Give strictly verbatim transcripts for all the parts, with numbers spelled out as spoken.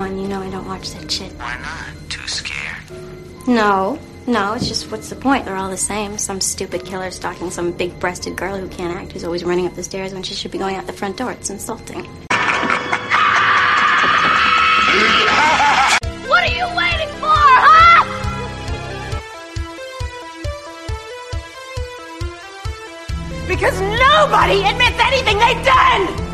You know I don't watch that shit. Why not? Too scared? No. No, it's just what's the point? They're all the same. Some stupid killer stalking some big-breasted girl who can't act, who's always running up the stairs when she should be going out the front door. It's insulting. What are you waiting for, huh? Because nobody admits anything they've done!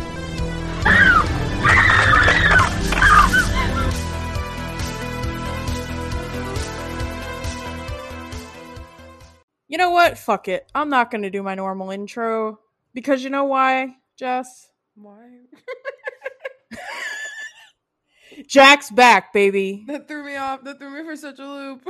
You know what? Fuck it. I'm not going to do my normal intro. Because you know why, Jess? Why? Jack's back, baby. That threw me off. That threw me for such a loop.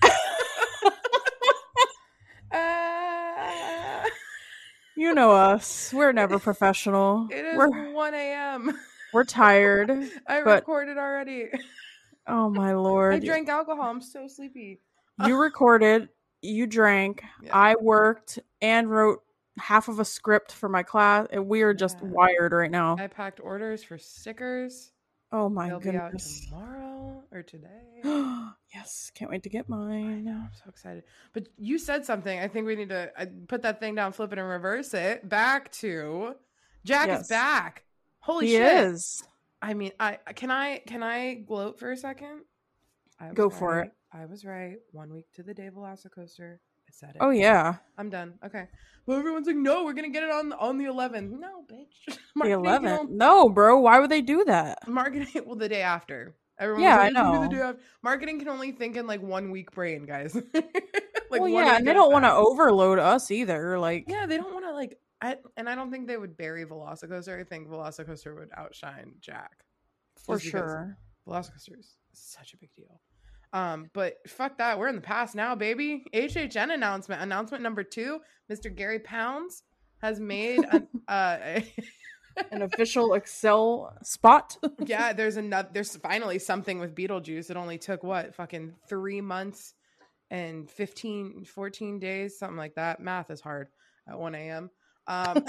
uh, you know us. We're never professional. It is we're, one a.m. We're tired. I but, recorded already. Oh, my Lord. I drank alcohol. I'm so sleepy. You recorded. You drank. Yeah. I worked and wrote half of a script for my class. And we are just yeah. wired right now. I packed orders for stickers. Oh my They'll goodness. Be out tomorrow or today. Yes, can't wait to get mine. I'm so excited. But you said something. I think we need to I put that thing down, flip it, and reverse it. Back to Jack yes. is back. Holy he shit. He is. I mean, I can I can I gloat for a second? I Go right. for it. I was right. One week to the day Velocicoaster. I said it. Oh yeah. I'm done. Okay. Well, everyone's like, no, we're gonna get it on on the eleventh. No, bitch. The eleventh? No, bro. Why would they do that? Marketing. Well, the day after. Everyone yeah, like, I know. The day after. Marketing can only think in like one week brain, guys. like, well, yeah, and they don't want to overload us either. Like, yeah, they don't want to like. I and I don't think they would bury Velocicoaster. I think Velocicoaster would outshine Jack for sure. Velocicoaster is such a big deal. Um, but fuck that. We're in the past now, baby. H H N announcement. Announcement number two. Mister Gary Pounds has made an, uh, a an official Excel spot. Yeah, there's another. There's finally something with Beetlejuice. It only took what fucking three months and fifteen, fourteen days, something like that. Math is hard at one a.m. Um,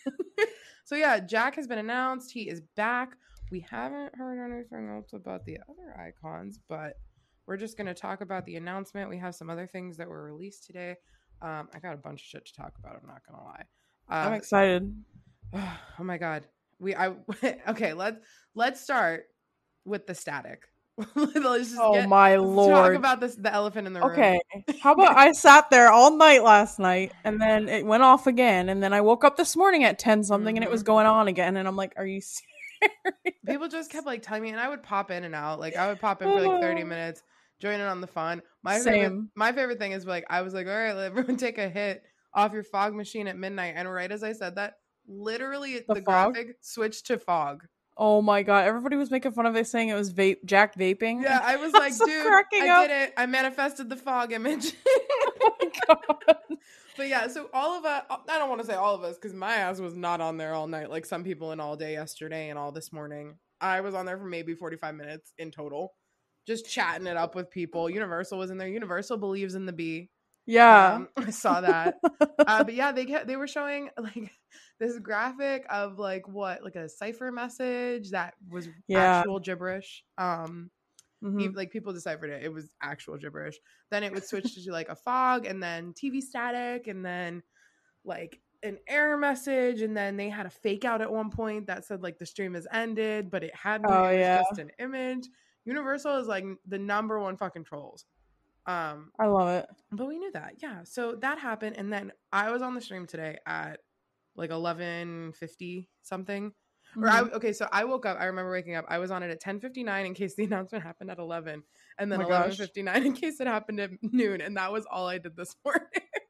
so yeah, Jack has been announced. He is back. We haven't heard anything else about the other icons, but we're just going to talk about the announcement. We have some other things that were released today. Um, I got a bunch of shit to talk about. I'm not going to lie. Uh, I'm excited. Oh, oh my God. We, I, okay, let's, let's start with the static. Let's just oh get, my let's Lord. Talk about this, the elephant in the room. Okay. How about I sat there all night last night and then it went off again. And then I woke up this morning at ten something mm-hmm. and it was going on again. And I'm like, are you serious? People just kept like telling me, and I would pop in and out. Like I would pop in for like thirty minutes. Join in on the fun. My Same. favorite, my favorite thing is like I was like, all right, let everyone take a hit off your fog machine at midnight. And right as I said that, literally the, the graphic switched to fog. Oh my God! Everybody was making fun of it, saying it was vape, Jack vaping. Yeah, I was like, so dude, I up. did it. I manifested the fog image. Oh my God! But yeah, so all of us, I don't want to say all of us, because my ass was not on there all night, like some people in all day yesterday and all this morning. I was on there for maybe forty-five minutes in total. Just chatting it up with people. Universal was in there. Universal believes in the bee. Yeah, um, I saw that. uh, but yeah, they kept, they were showing like this graphic of like what, like a cipher message that was yeah. actual gibberish. Um, mm-hmm. he, like people deciphered it. It was actual gibberish. Then it would switch to like a fog, and then T V static, and then like an error message, and then they had a fake out at one point that said like the stream has ended, but it hadn't. Oh, it was yeah. just an image. Universal is like the number one fucking trolls. Um, I love it. But we knew that. Yeah. So that happened. And then I was on the stream today at like eleven fifty something. Mm-hmm. Or I, okay. So I woke up, I remember waking up, I was on it at ten fifty-nine in case the announcement happened at eleven, and then oh eleven fifty-nine in case it happened at noon. And that was all I did this morning.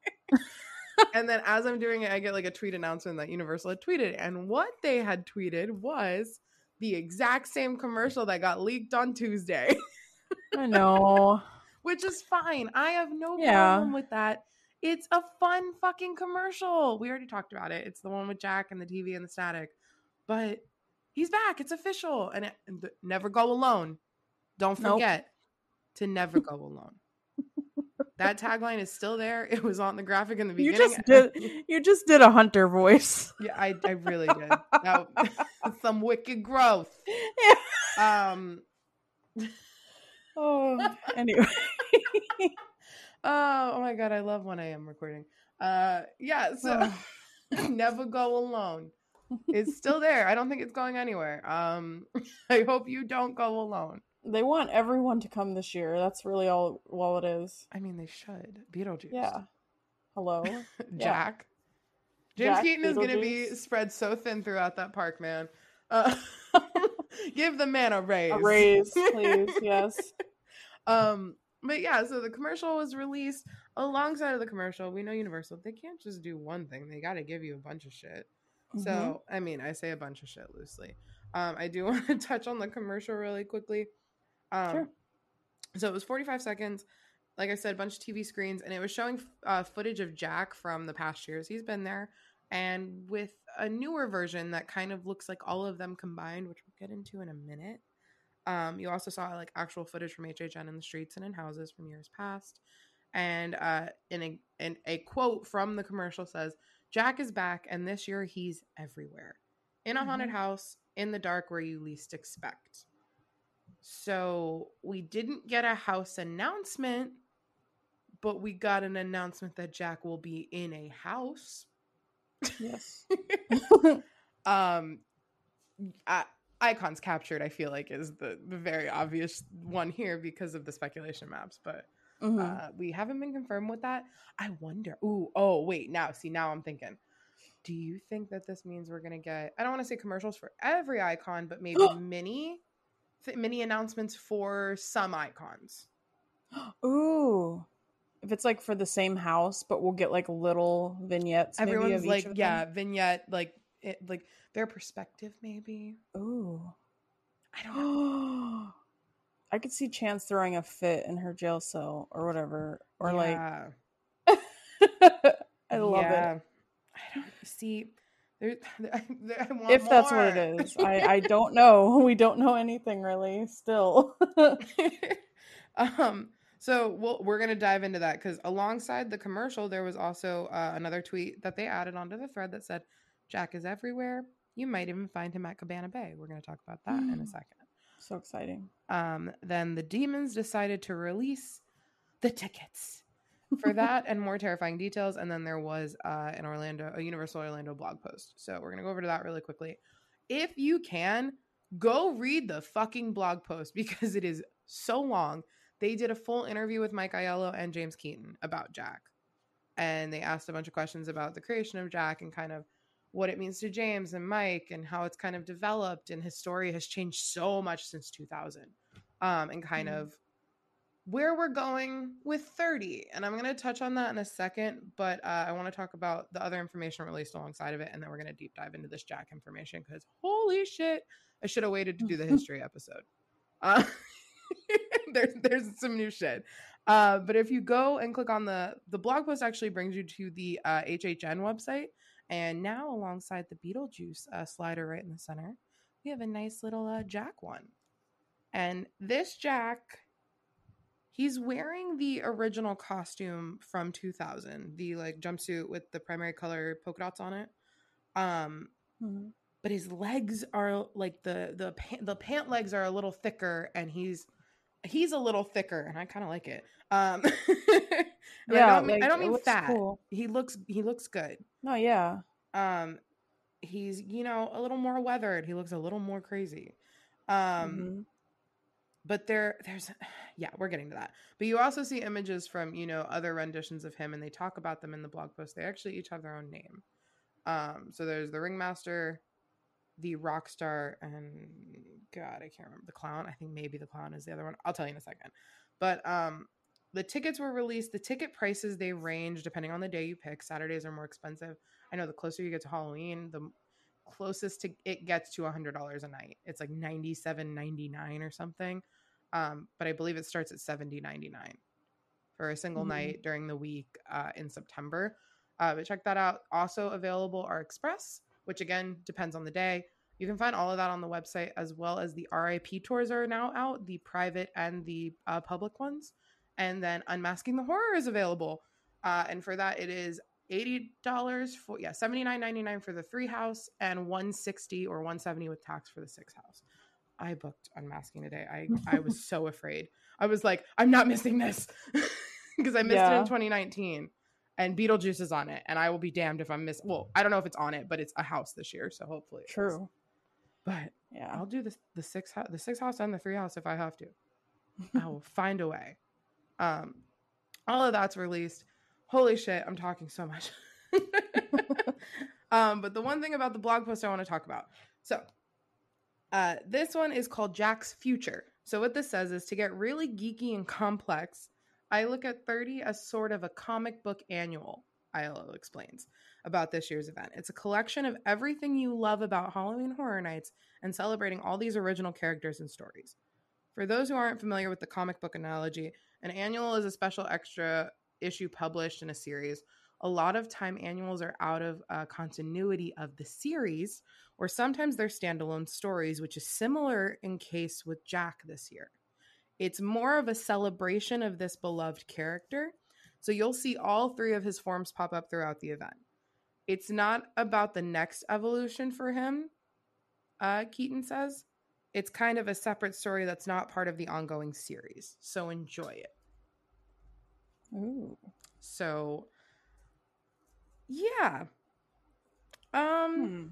And then as I'm doing it, I get like a tweet announcement that Universal had tweeted. And what they had tweeted was the exact same commercial that got leaked on Tuesday. I know. Which is fine. I have no yeah. problem with that. It's a fun fucking commercial. We already talked about it. It's the one with Jack and the T V and the static. But he's back. It's official. And, it, and the, never go alone. Don't forget nope. to never go alone. That tagline is still there. It was on the graphic in the beginning. You just did, you just did a Hunter voice. Yeah, I, I really did. That, some wicked growth. Yeah. Um, Oh, anyway. Oh, oh my god, I love one a.m. recording. Uh, yeah, so Never Go Alone. It's still there. I don't think it's going anywhere. Um, I hope you don't go alone. They want everyone to come this year. That's really all all it is. I mean, they should. Beetlejuice. Yeah. Hello. Jack. Yeah. James Jack, Keaton is going to be spread so thin throughout that park, man. Uh, give the man a raise. A raise, please. Yes. Um, but yeah, so the commercial was released. Alongside of the commercial, we know Universal, they can't just do one thing. They got to give you a bunch of shit. Mm-hmm. So, I mean, I say a bunch of shit loosely. Um, I do want to touch on the commercial really quickly. Um, sure. So it was forty-five seconds. Like I said, a bunch of T V screens, and it was showing uh, footage of Jack from the past years. He's been there, and with a newer version that kind of looks like all of them combined, which we'll get into in a minute. Um, you also saw like actual footage from H H N in the streets and in houses from years past. And uh, in a in a quote from the commercial says, "Jack is back, and this year he's everywhere. In a mm-hmm. haunted house, in the dark where you least expect." So we didn't get a house announcement, but we got an announcement that Jack will be in a house. Yes. um, I, icons captured, I feel like, is the, the very obvious one here because of the speculation maps, but mm-hmm. uh, we haven't been confirmed with that. I wonder. Ooh, oh, wait. Now, see, now I'm thinking. Do you think that this means we're going to get, I don't want to say commercials for every icon, but maybe mini, th- mini announcements for some icons? Ooh. If it's like for the same house, but we'll get like little vignettes. Everyone's maybe of like, each of yeah, them. vignette, like, it, like their perspective, maybe. Ooh. I don't know. I could see Chance throwing a fit in her jail cell or whatever. Or yeah. like, I love yeah. it. I don't see. There, I, I want if more. That's what it is. I, I don't know. We don't know anything really still. um. So we'll, we're going to dive into that because alongside the commercial, there was also uh, another tweet that they added onto the thread that said, "Jack is everywhere. You might even find him at Cabana Bay." We're going to talk about that in a second. So exciting. Um, then the Demons decided to release the tickets for that and more terrifying details. And then there was uh, an Orlando, a Universal Orlando blog post. So we're going to go over to that really quickly. If you can, go read the fucking blog post because it is so long. They did a full interview with Mike Aiello and James Keaton about Jack. And they asked a bunch of questions about the creation of Jack and kind of what it means to James and Mike and how it's kind of developed. And his story has changed so much since two thousand. Um, and kind mm. of where we're going with thirty. And I'm going to touch on that in a second. But uh, I want to talk about the other information released alongside of it. And then we're going to deep dive into this Jack information because holy shit, I should have waited to do the history episode. Uh, there's there's some new shit. Uh, but if you go and click on the, the blog post actually brings you to the uh, H H N website. And now alongside the Beetlejuice uh, slider right in the center, we have a nice little uh, Jack one. And this Jack, he's wearing the original costume from two thousand, the like jumpsuit with the primary color polka dots on it. Um, mm-hmm. But his legs are like the the pant, the pant legs are a little thicker, and he's he's a little thicker, and I kind of like it. Um, yeah, I don't mean, like, I don't mean fat. Cool. He looks he looks good. No, yeah. Um, he's you know a little more weathered. He looks a little more crazy. Um. Mm-hmm. But there, there's, yeah, we're getting to that. But you also see images from, you know, other renditions of him, and they talk about them in the blog post. They actually each have their own name. Um, so there's the Ringmaster, the Rockstar, and God, I can't remember the Clown. I think maybe the Clown is the other one. I'll tell you in a second. But um, the tickets were released. The ticket prices, they range depending on the day you pick. Saturdays are more expensive. I know the closer you get to Halloween, the closest to it gets to one hundred dollars a night. It's like ninety-seven ninety-nine or something. Um, but I believe it starts at seventy ninety-nine for a single mm-hmm. night during the week uh, in September. Uh, but check that out. Also available are Express, which again depends on the day. You can find all of that on the website, as well as the R I P tours are now out, the private and the uh, public ones. And then Unmasking the Horror is available. Uh, and for that, it is eighty dollars for, yeah, seventy-nine ninety-nine for the three house and one hundred sixty dollars or one hundred seventy dollars with tax for the six house. I booked Unmasking today. I I was so afraid. I was like, I'm not missing this because I missed Yeah. it in twenty nineteen, and Beetlejuice is on it, and I will be damned if I'm missing. Well, I don't know if it's on it, but it's a house this year, so hopefully it is. True. But Yeah. I'll do the the six house, the six house and the three house if I have to. I will find a way. Um, all of that's released. Holy shit, I'm talking so much. um, but the one thing about the blog post I want to talk about. So, uh, this one is called Jack's Future. So what this says is, to get really geeky and complex, I look at thirty as sort of a comic book annual. I L O explains about this year's event. It's a collection of everything you love about Halloween Horror Nights and celebrating all these original characters and stories. For those who aren't familiar with the comic book analogy, an annual is a special extra issue published in a series. A lot of time annuals are out of uh, continuity of the series, or sometimes they're standalone stories, which is similar in case with Jack this year. It's more of a celebration of this beloved character. So you'll see all three of his forms pop up throughout the event. It's not about the next evolution for him, uh, Keaton says. It's kind of a separate story that's not part of the ongoing series. So enjoy it. Ooh. So, yeah. Um, Hmm.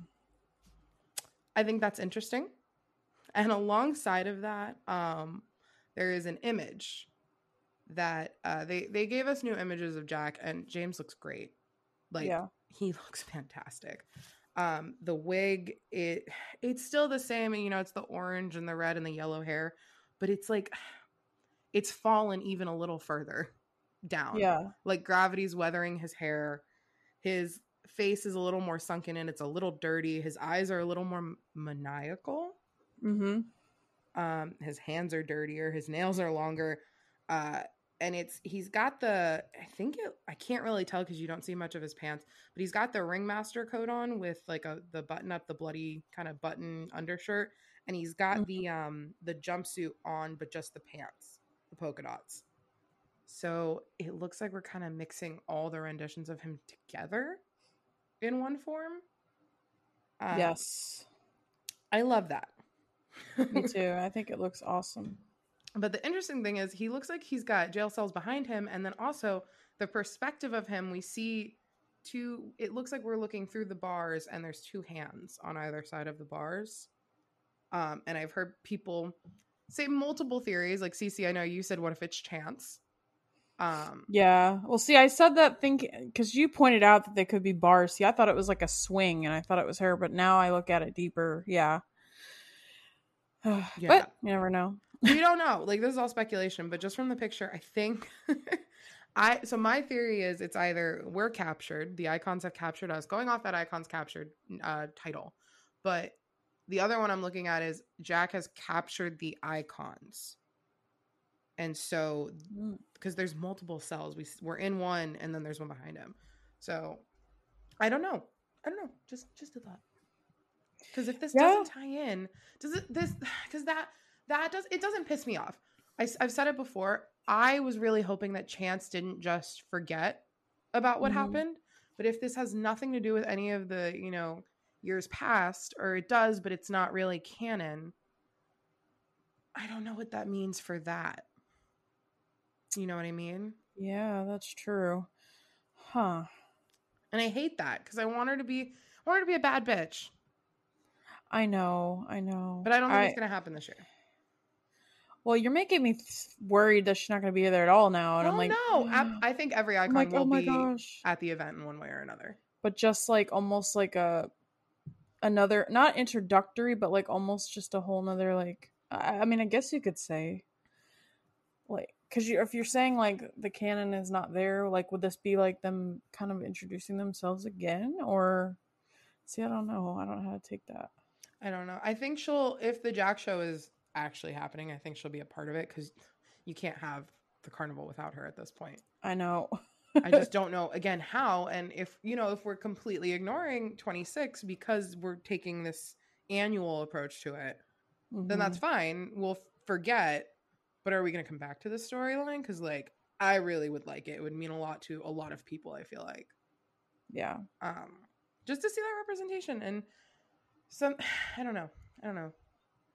I think that's interesting. And alongside of that, um, there is an image that uh, they they gave us new images of Jack, and James looks great. Like Yeah. he looks fantastic. Um, the wig, it it's still the same, and you know, it's the orange and the red and the yellow hair, but it's like it's fallen even a little further down. Yeah. Like gravity's weathering his hair. His face is a little more sunken in. It's a little dirty. His eyes are a little more maniacal. Mm-hmm. Um, his hands are dirtier. His nails are longer. Uh, and it's he's got the I think it I can't really tell because you don't see much of his pants, but he's got the ringmaster coat on with like a the button up, the bloody kind of button undershirt, and he's got Mhm. the um the jumpsuit on, but just the pants, the polka dots. So it looks like we're kind of mixing all the renditions of him together in one form. Um, Yes. I love that. Me too. I think it looks awesome. But the interesting thing is he looks like he's got jail cells behind him. And then also the perspective of him, we see two, it looks like we're looking through the bars and there's two hands on either side of the bars. Um, and I've heard people say multiple theories. Like Cece, I know you said, what if it's Chance? Um, Yeah. Well, see, I said that thinking because you pointed out that they could be bars. See, I thought it was like a swing, and I thought it was her, but now I look at it deeper. Yeah. Yeah. But you never know. We don't know. Like, this is all speculation, but just from the picture, I think I so my theory is it's either we're captured, the icons have captured us, going off that icons captured uh title. But the other one I'm looking at is Jack has captured the icons. And so Mm. because there's multiple cells, we we're in one and then there's one behind him. So I don't know. I don't know. Just just a thought. Because if this Yeah. doesn't tie in, does it this because that that does it doesn't piss me off. I, I've said it before. I was really hoping that Chance didn't just forget about what Mhm. happened. But if this has nothing to do with any of the, you know, years past, or it does, but it's not really canon, I don't know what that means for that. You know what I mean? Yeah, that's true. Huh. And I hate that because I want her to be I want her to be a bad bitch. I know. I know. But I don't think I, it's gonna happen this year. Well, you're making me th- worried that she's not going to be there at all now, and Oh I'm like, no. I, I think every I'm icon like, will oh my be gosh. at the event in one way or another. But just like almost like a another, not introductory, but like almost just a whole nother like. I, I mean, I guess you could say, like, because you if you're saying like the canon is not there, like, would this be like them kind of introducing themselves again, or? See, I don't know. I don't know how to take that. I don't know. I think she'll, if the Jack show is actually happening, I think she'll be a part of it because you can't have the carnival without her at this point. I know. I just don't know, again, how. And if, you know, if we're completely ignoring twenty-six because we're taking this annual approach to it, Mhm. then that's fine. We'll forget. But are we going to come back to the storyline? Because, like, I really would like it. It would mean a lot to a lot of people, I feel like. Yeah. Um, just to see that representation. And some, I don't know. I don't know.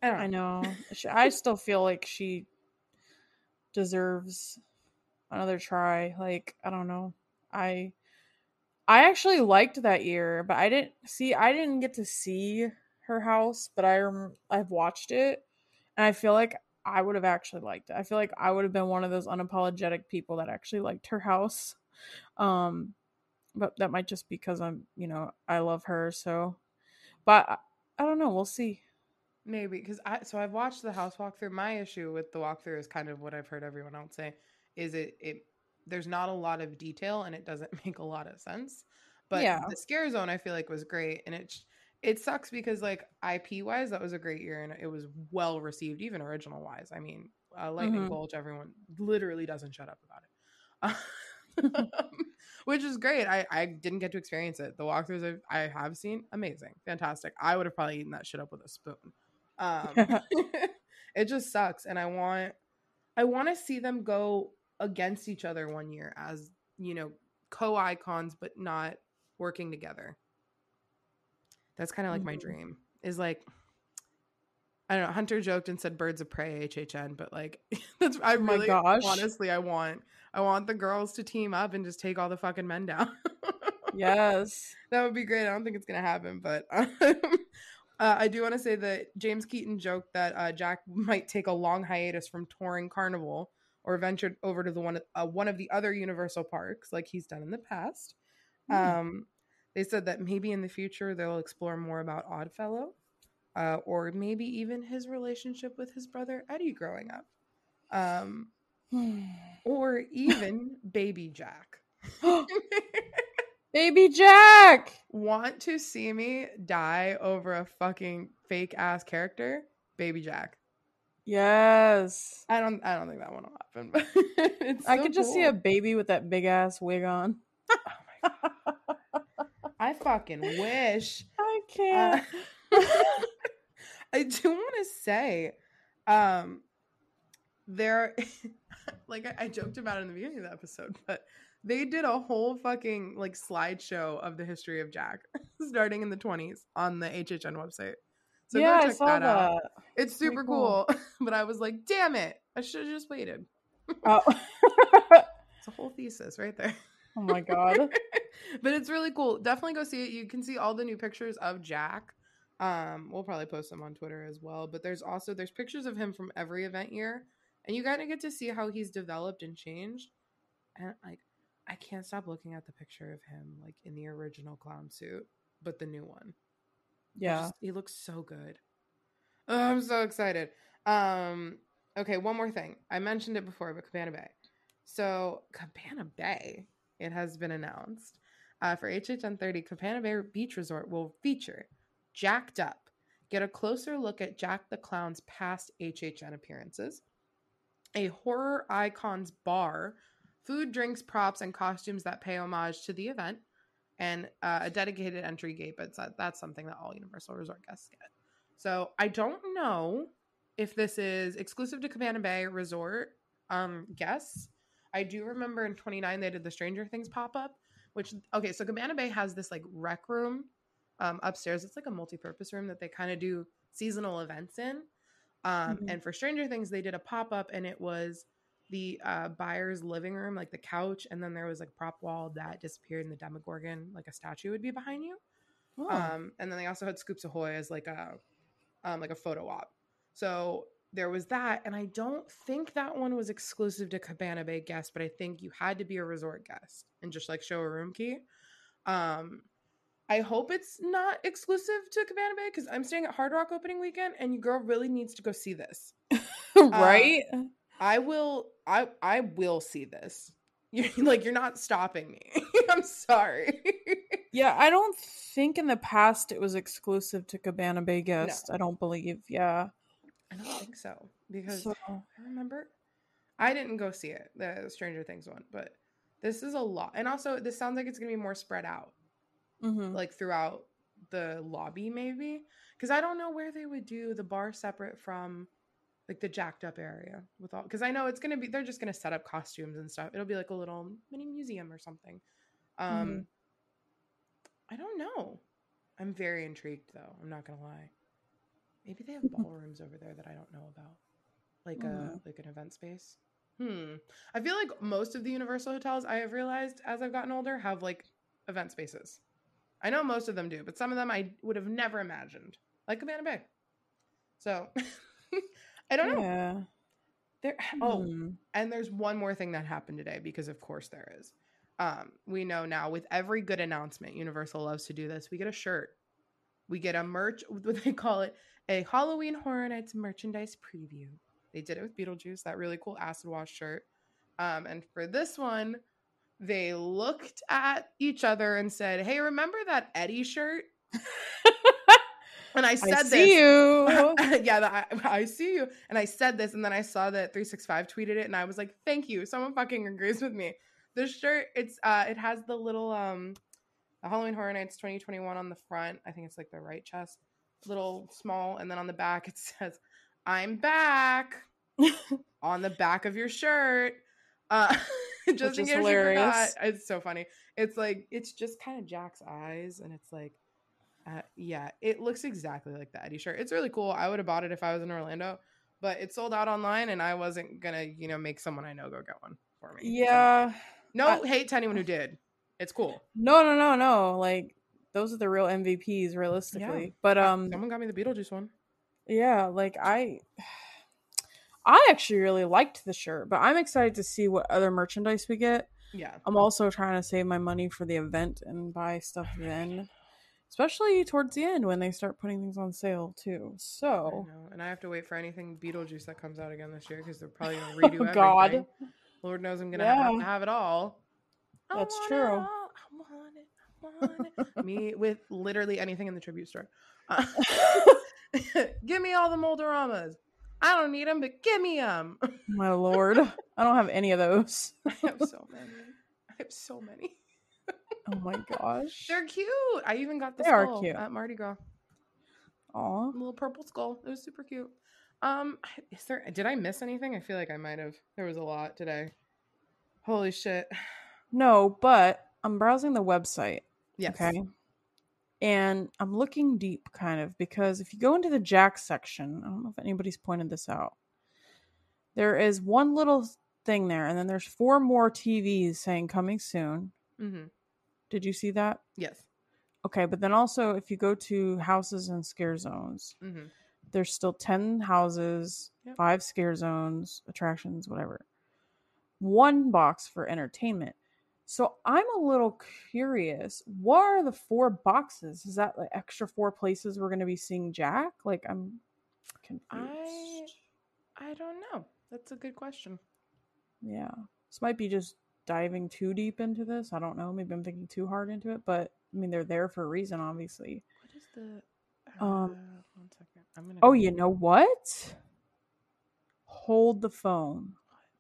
I don't know. I know. She, I still feel like she deserves another try. Like, I don't know. I I actually liked that year, but I didn't see I didn't get to see her house, but I rem- I've watched it and I feel like I would have actually liked it. I feel like I would have been one of those unapologetic people that actually liked her house. Um but that might just because I'm, you know, I love her, so but I, I don't know, we'll see. Maybe because I so I've watched the house walkthrough. My issue with the walkthrough is kind of what I've heard everyone else say is it it there's not a lot of detail and it doesn't make a lot of sense. But Yeah. the scare zone I feel like was great and it it sucks because like I P wise that was a great year and it was well received even original wise. I mean, uh, Lightning Mhm. Bolt everyone literally doesn't shut up about it. Which is great. I, I didn't get to experience it. The walkthroughs I've, I have seen, amazing, fantastic. I would have probably eaten that shit up with a spoon. Um, it just sucks, and I want I want to see them go against each other one year as you know co-icons, but not working together. That's kind of like my Mhm. dream. Is like I don't know. Hunter joked and said "Birds of Prey" H H N, but like that's I Oh my really gosh. honestly I want I want the girls to team up and just take all the fucking men down. Yes. That would be great. I don't think it's gonna happen, but um, uh, I do want to say that James Keaton joked that uh, Jack might take a long hiatus from touring Carnival or ventured over to the one uh, one of the other Universal parks, like he's done in the past. Hmm. Um, they said that maybe in the future they'll explore more about Oddfellow, uh, or maybe even his relationship with his brother Eddie growing up, um, or even Baby Jack. Baby Jack. Want to see me die over a fucking fake ass character? Baby Jack. Yes. I don't I don't think that one will happen, but it's I so could just cool. see a baby with that big ass wig on. I fucking wish. I Uh, can't. I do want to say, um, there, like I, I joked about it in the beginning of the episode, but they did a whole fucking like slideshow of the history of Jack, starting in the twenties on the H H N website. So Yeah, go I check saw that out. that. It's Pretty super cool. cool, but I was like, damn it, I should have just waited. Oh. It's a whole thesis right there. Oh my god. But it's really cool. Definitely go see it. You can see all the new pictures of Jack. Um, we'll probably post them on Twitter as well. But there's also there's pictures of him from every event year, and you kind of get to see how he's developed and changed. And like, I can't stop looking at the picture of him like in the original clown suit, but the new one. He Yeah. just, he looks so good. Oh, I'm so excited. Um, okay, one more thing. I mentioned it before, but Cabana Bay. So Cabana Bay, it has been announced uh, for H H N thirty. Cabana Bay Beach Resort will feature Jacked Up. Get a closer look at Jack the Clown's past H H N appearances. A horror icons bar, food, drinks, props, and costumes that pay homage to the event, and uh, a dedicated entry gate. But that's something that all Universal Resort guests get. So I don't know if this is exclusive to Cabana Bay Resort um, guests. I do remember in twenty-nine they did the Stranger Things pop-up, which, okay, so Cabana Bay has this like rec room um, upstairs. It's like a multi-purpose room that they kind of do seasonal events in. Um, Mhm. and for Stranger Things, they did a pop-up and it was the uh, buyer's living room, like the couch, and then there was like prop wall that disappeared and the Demogorgon, like a statue would be behind you. Oh. Um, and then they also had Scoops Ahoy as like a um, like a photo op. So there was that, and I don't think that one was exclusive to Cabana Bay guests, but I think you had to be a resort guest and just like show a room key. Um, I hope it's not exclusive to Cabana Bay because I'm staying at Hard Rock opening weekend, and your girl really needs to go see this. Right? Uh, I will. I I will see this. You're like you're not stopping me. I'm sorry. Yeah, I don't think in the past it was exclusive to Cabana Bay No, guests. I don't believe. Yeah. I don't think so because So, I remember I didn't go see it, the Stranger Things one, but this is a lot. And also, this sounds like it's going to be more spread out, mhm. like throughout the lobby, maybe. Because I don't know where they would do the bar separate from like the jacked up area with all. Because I know it's going to be, they're just going to set up costumes and stuff. It'll be like a little mini museum or something. Um, Mhm. I don't know. I'm very intrigued, though. I'm not going to lie. Maybe they have ballrooms over there that I don't know about, like a Mm. like an event space. Hmm. I feel like most of the Universal hotels I have realized as I've gotten older have like event spaces. I know most of them do, but some of them I would have never imagined, like Cabana Bay. So I don't know. Yeah. There. Oh, Hmm. and there's one more thing that happened today, because of course there is. Um, we know now with every good announcement, Universal loves to do this. We get a shirt. We get a merch, what they call it, a Halloween Horror Nights merchandise preview. They did it with Beetlejuice, that really cool acid wash shirt. Um, and for this one, they looked at each other and said, hey, remember that Eddie shirt? And I said I this. see you. yeah, the, I, I see you. And I said this, and then I saw that three sixty-five tweeted it, and I was like, thank you. Someone fucking agrees with me. The shirt, it's uh, it has the little um, the Halloween Horror Nights twenty twenty-one on the front. I think it's like the right chest, little small, and then on the back it says, "I'm back." On the back of your shirt, uh, just Which in is case you forgot. hilarious. It's so funny. It's like it's just kind of Jack's eyes, and it's like. Uh, yeah, it looks exactly like the Eddie shirt. It's really cool. I would have bought it if I was in Orlando, but it sold out online, and I wasn't gonna, you know, make someone I know go get one for me. Yeah. So, no I- hate to anyone who did. It's cool. No, no, no, no. Like those are the real M V Ps, realistically. Yeah. But Uh, um, someone got me the Beetlejuice one. yeah, like I, I actually really liked the shirt, but I'm excited to see what other merchandise we get. Yeah. I'm also trying to save my money for the event and buy stuff then, especially towards the end when they start putting things on sale too. I So, know. And I have to wait for anything Beetlejuice that comes out again this year, because they're probably gonna redo Oh, everything. God. Lord knows I'm gonna Yeah. have to have it all. I That's want true. It all. I want it. I want it. Me with literally anything in the tribute store. Uh, give me all the Moldoramas. I don't need them, but give me them. my lord, I don't have any of those. I have so many. I have so many. Oh my gosh, They're cute. I even got the They are skull cute. at Mardi Gras. Aw. A little purple skull. It was super cute. Um, is there? Did I miss anything? I feel like I might have. There was a lot today. Holy shit. No, but I'm browsing the website. Yes. Okay. And I'm looking deep kind of because if you go into the Jack section, I don't know if anybody's pointed this out. There is one little thing there, and then there's four more T Vs saying coming soon. Mm-hmm. Did you see that? Yes. Okay, but then also if you go to houses and scare zones, Mm-hmm. there's still ten houses, Yep. five scare zones, attractions, whatever. One box for entertainment. So I'm a little curious. What are the four boxes? Is that like extra four places we're going to be seeing Jack? Like I'm confused. I I don't know. That's a good question. Yeah. This might be just diving too deep into this. I don't know. Maybe I'm thinking too hard into it, but I mean they're there for a reason, obviously. What is the? Uh, Um, one second. I'm gonna. Oh, go- you know what? Hold the phone.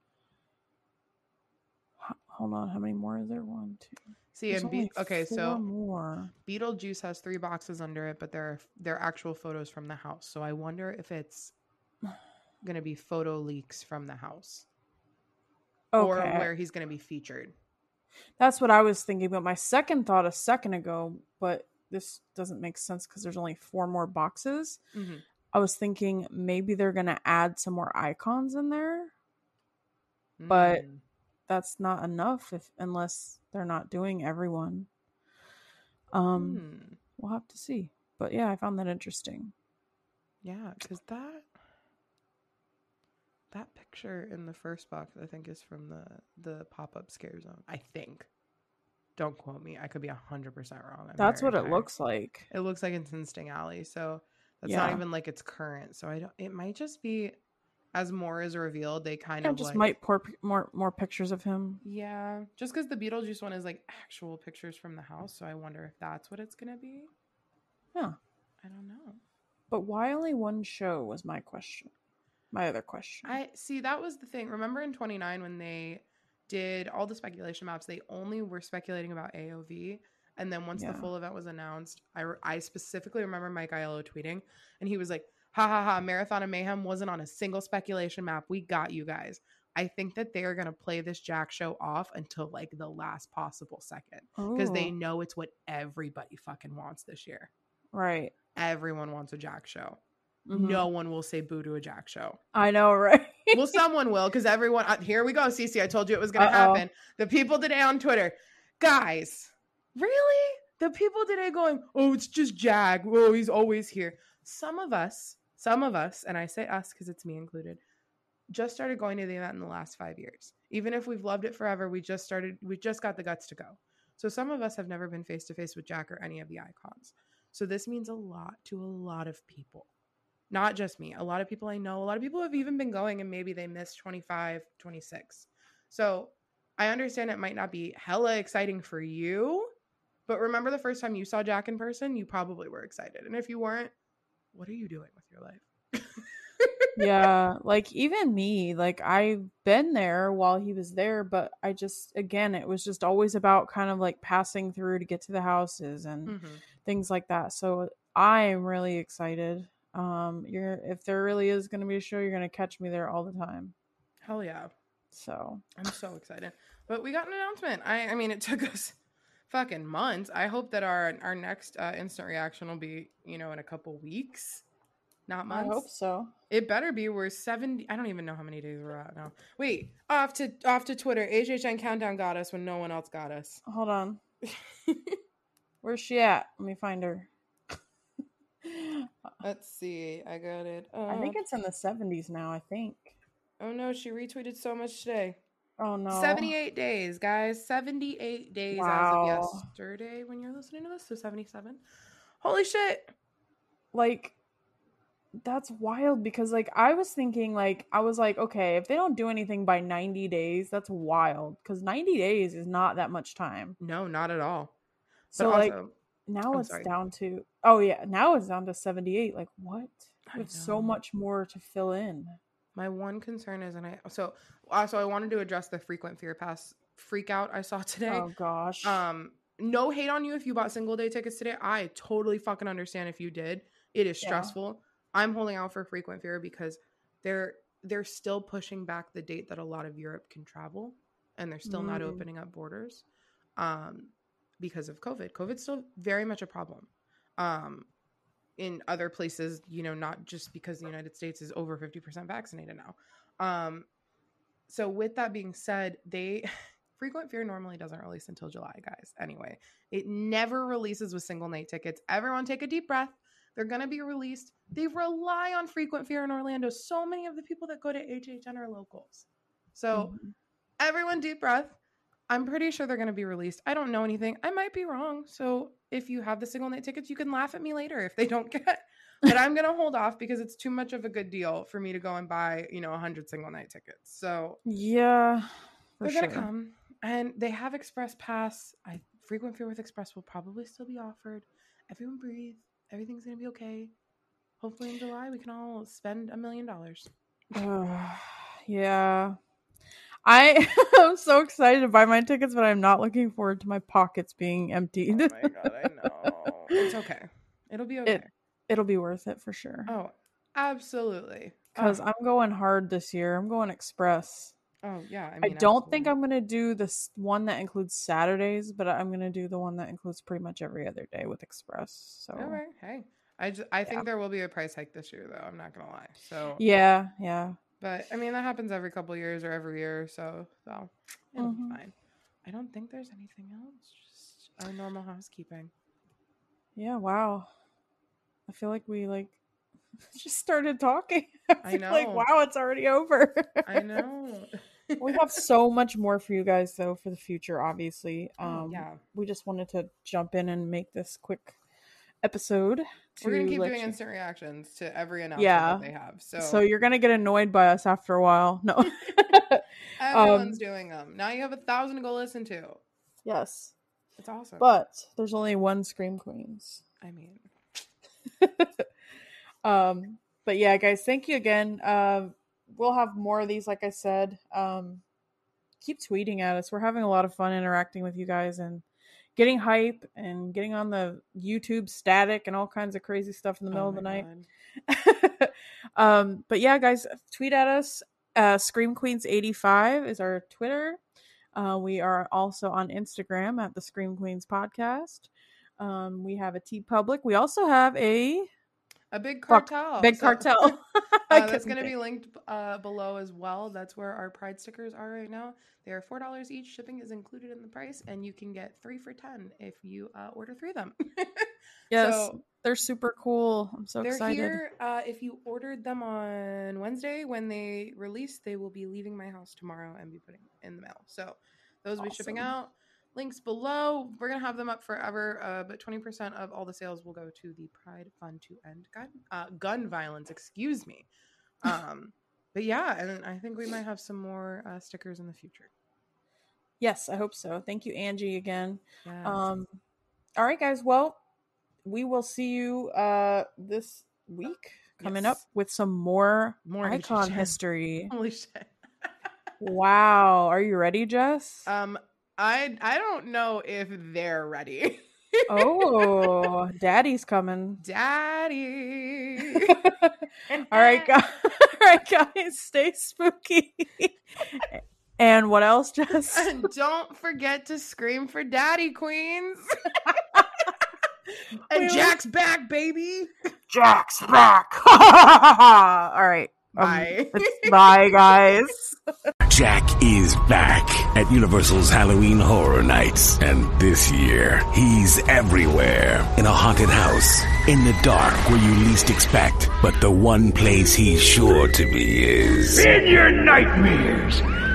H- Hold on. How many more is there? One, two. See, There's and only Be- okay, four so more. Beetlejuice has three boxes under it, but they're they're actual photos from the house. So I wonder if it's gonna be photo leaks from the house, or Okay. where he's gonna be featured. That's what I was thinking, but my second thought a second ago, but this doesn't make sense because there's only four more boxes. Mm-hmm. I was thinking maybe they're going to add some more icons in there. But- Mm. That's not enough if unless they're not doing everyone. Um, Hmm. We'll have to see. But yeah, I found that interesting. Yeah, because that that picture in the first box, I think, is from the the pop up scare zone. I think. Don't quote me. I could be a hundred percent wrong. I'm That's what very it tired. looks like. It looks like it's in Sting Alley, so that's not Yeah. even like it's current. So I don't. It might just be as more is revealed. They kind Yeah, of just like, might pour p- more more pictures of him. yeah, just because the Beetlejuice one is like actual pictures from the house. So I wonder if that's what it's gonna be. Yeah. I don't know. But why only one show was my question. My other question. I see. That was the thing. Remember in twenty-nine when they did all the speculation maps, they only were speculating about A O V. And then once Yeah. the full event was announced, I, re- I specifically remember Mike Aiello tweeting, and he was like, ha ha ha, Marathon of Mayhem wasn't on a single speculation map. We got you guys. I think that they are going to play this Jack show off until like the last possible second, because they Ooh, know it's what everybody fucking wants this year. right. Everyone wants a Jack show. Mhm. no one will say boo to a Jack show. I know, right? Well, someone will, because everyone, uh, here we go, Cece, I told you it was going to Uh-oh. happen. The people today on Twitter, guys, really? The people today going, oh, it's just Jag. Oh, he's always here. Some of us, some of us, and I say us because it's me included, just started going to the event in the last five years. Even if we've loved it forever, we just started, we just got the guts to go. So some of us have never been face to face with Jack or any of the icons. So this means a lot to a lot of people. Not just me. A lot of people I know, a lot of people have even been going and maybe they missed twenty-five, twenty-six. So I understand it might not be hella exciting for you, but remember the first time you saw Jack in person, you probably were excited. And if you weren't, what are you doing with your life? Yeah, like even me, like I've been there while he was there, but I just, again, it was just always about kind of like passing through to get to the houses and Mm-hmm. things like that. So I am really excited. Um, you're if there really is going to be a show, you're going to catch me there all the time. Hell yeah. So I'm so excited. But we got an announcement. I I mean, it took us fucking months. I hope that our our next uh, instant reaction will be, you know, in a couple weeks. Not I months. hope so. It better be. We're seventy. I don't even know how many days we're at now. Wait, off to off to Twitter. H H N Countdown got us when no one else got us. Hold on. Where's she at? Let me find her. Let's see. I got it. I think up. it's in the seventies now, I think. Oh no, she retweeted so much today. Oh no. seventy-eight days, guys. seventy-eight days Wow. as of yesterday when you're listening to this. So seventy-seven. Holy shit. Like, that's wild because like I was thinking like I was like, okay, if they don't do anything by ninety days, that's wild because ninety days is not that much time. No, not at all. So But like also, now I'm it's sorry. down to oh yeah, now it's down to seventy-eight. Like what? I There's so know. much more to fill in. My one concern is, and I so also I wanted to address the frequent fear pass freak out I saw today. Oh gosh. Um, no hate on you if you bought single day tickets today. I totally fucking understand if you did. It is Yeah. stressful. I'm holding out for frequent fear because they're they're still pushing back the date that a lot of Europe can travel, and they're still not Mm. opening up borders, um, because of COVID. COVID's still very much a problem. Um, in other places, you know, not just because the United States is over fifty percent vaccinated now. Um, so with that being said, they frequent fear normally doesn't release until July, guys. Anyway, it never releases with single night tickets. Everyone take a deep breath. They're going to be released. They rely on frequent fear in Orlando. So many of the people that go to H H N are locals. So Mhm. everyone deep breath. I'm pretty sure they're going to be released. I don't know anything. I might be wrong. So if you have the single night tickets, you can laugh at me later if they don't get. But I'm going to hold off because it's too much of a good deal for me to go and buy, you know, one hundred single night tickets. So Yeah. For they're sure. going to come. And they have Express Pass. I frequent fear with Express will probably still be offered. Everyone breathe. Everything's going to be okay. Hopefully in July we can all spend a million dollars. Uh, yeah. I am so excited to buy my tickets, but I'm not looking forward to my pockets being emptied. Oh my God, I know. It's okay. It'll be okay. It it'll be worth it for sure. Oh, absolutely. Because Oh, I'm going hard this year. I'm going express. oh yeah. I, I, mean, don't think absolutely. I'm gonna do this one that includes Saturdays, but I'm gonna do the one that includes pretty much every other day with express. So All right. Hey, I just, I think there will be a price hike this year, though. I'm not gonna lie. So yeah, yeah. but I mean that happens every couple years or every year, so so it'll Mhm. be fine. I don't think there's anything else. Just our normal housekeeping. Yeah, wow. I feel like we like just started talking. I, I feel like know. wow, it's already over. I know. We have so much more for you guys though for the future, obviously. Oh, Um yeah. we just wanted to jump in and make this quick episode. We're gonna to keep let doing you- instant reactions to every announcement Yeah. that they have. So, So you're gonna get annoyed by us after a while. No. everyone's um, doing them. Now you have a thousand to go listen to. Yes. It's awesome. But there's only one Scream Queens. I mean, Um, but yeah, guys, thank you again. Um, we'll have more of these, like I said. Um, keep tweeting at us. We're having a lot of fun interacting with you guys and getting hype and getting on the YouTube static and all kinds of crazy stuff in the middle oh of the my night. God. um, but yeah, guys, tweet at us. Uh, Scream Queens eighty-five is our Twitter. Uh, we are also on Instagram at the Scream Queens Podcast. Um, we have a T Public. We also have a A big Fuck, cartel. big So- cartel. Uh, that's going to be linked uh, below as well. That's where our Pride stickers are right now. They are four dollars each. Shipping is included in the price, and you can get three for ten if you uh, order three of them. Yes, So, they're super cool. I'm so they're excited. here. Uh, if you ordered them on Wednesday when they release, they will be leaving my house tomorrow and be putting in the mail. So those will be shipping Awesome. out. Links below. We're gonna have them up forever, uh, but twenty percent of all the sales will go to the Pride Fund to End Gun uh, Gun Violence. Excuse me. Um, but yeah, and I think we might have some more uh, stickers in the future. Yes, I hope so. Thank you, Angie, again. Yeah. Um, all right, guys. Well, we will see you uh, this week coming Yes. up with some more, More icon H H N. history. Holy shit. Wow. Are you ready, Jess? Um, I I don't know if they're ready. Oh, Daddy's coming. Daddy. All right, guys. All right, guys. Stay spooky. And what else, Jess? And don't forget to scream for Daddy, Queens. And Jack's back, baby. Jack's back. All right. Um, Bye. it's- bye, guys. Jack is back at Universal's Halloween Horror Nights. And this year, he's everywhere. In a haunted house, in the dark where you least expect. But the one place he's sure to be is... In your nightmares,